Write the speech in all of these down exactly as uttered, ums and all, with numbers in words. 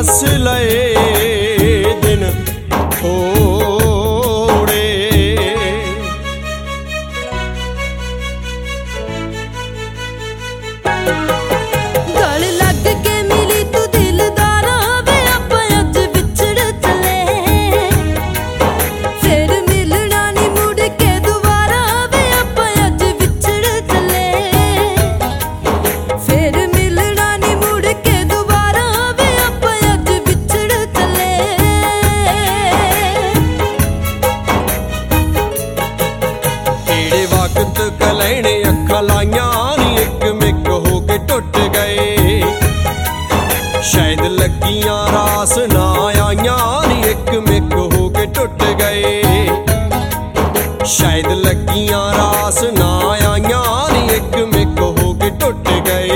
हस लए दिन थोड़े। गल लग के मिली तू दिलदारा वे आपां अज विछड़ चले, फिर मिलना नी मुड़ के दोबारा वे आपां अज विछड़ चले, फिर मिलना नी मुड़ के दोबारा वे आपां अज विछड़ चले। तेरे वक्त कलैने अखां लाइयां नी इक मिक हो के टुट गए, शायद लगियां रास ना आइयां नी इक मिक हो के टुट गए, शायद लगियां रास ना आइयां नी इक मिक हो के टुट गए।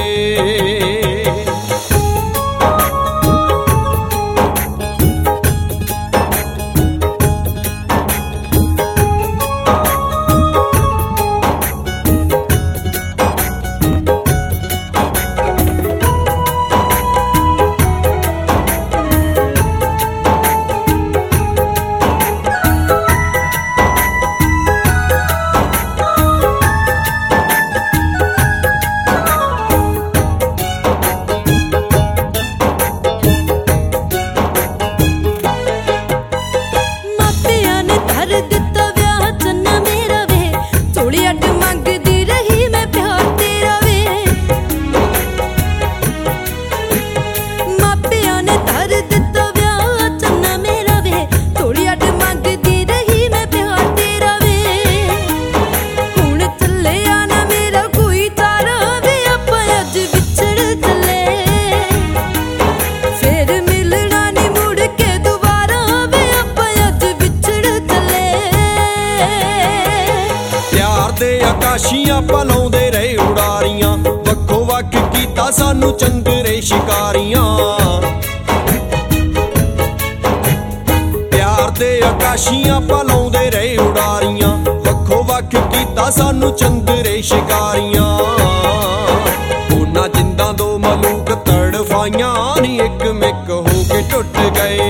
मापिया ने धर दिता व्याह चन्ना मेरा वे, थोड़ी अड मंगदी रही मैं प्यार तेरा वे। मापिया ने धर दिता व्याह चन्ना मेरा वे, थोड़ी अड मंगदी रही मैं प्यार तेरा वे। हुण चले आना मेरा कोई तारा वे आपां अज विछड़ चले, फिर मिलना नी मुड़ के दोबारा वे आपां अज विछड़ चले। प्यार दे आकाशियां पलाउंदे रहे उड़ारियां, वक्खो वक्ख कीता सानू चंदरे शिकारियां। प्यार दे आकाशियां पलाउंदे रहे उड़ारियां, वक्खो वक्ख कीता सानू चंदरे शिकारियां। उन्हां जिंदां दो मलूक तड़फाइयां नी इक मिक हो के टुट गए,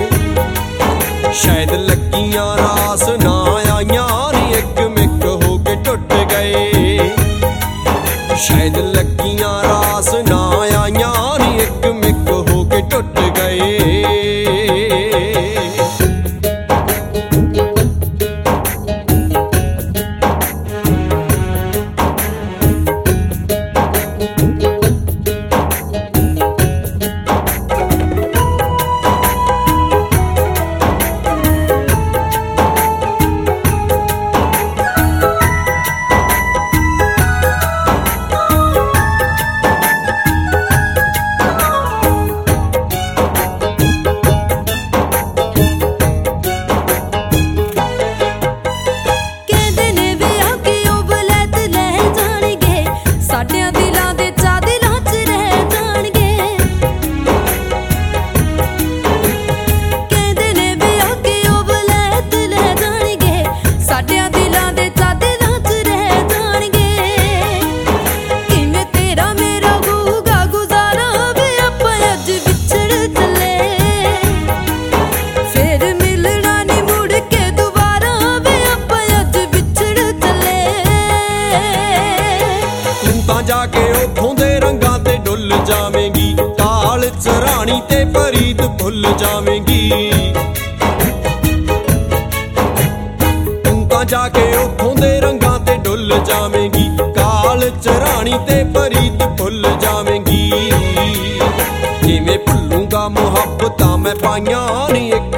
शायद लगियां रास ना आइयां नी इक मिक हो के टुट गए, शायद लगियां रास ना आइयां नी इक मिक हो के टुट गए। कहंदे ने विआह के ओ वलैत ले जाणगे, साडियां दिलां दे चा दिलां च रह जाणगे। कहंदे ने विआह के ओ वलैत ले जाणगे, साडियां दिलां दे चा दिलां च रह जाणगे। किवें तेरा मेरा होऊगा गुजारा वे आपां अज विछड़ चले, फिर मिलना नी मुड़ के दोबारा वे आपां अज विछड़ चले। तू तां जाके उथों दे रंगां ते डुੱਲ जावेंगी, काल चराणी ते परीत भुੱਲ जावेंगी। तू तां जाके उथों दे रंगां ते डुੱਲ जावेंगी, काल चराणी ते परीत भुੱਲ जावेंगी। किवें भुੱਲूंगा मुहब्बतां मैं पाइयां नी इक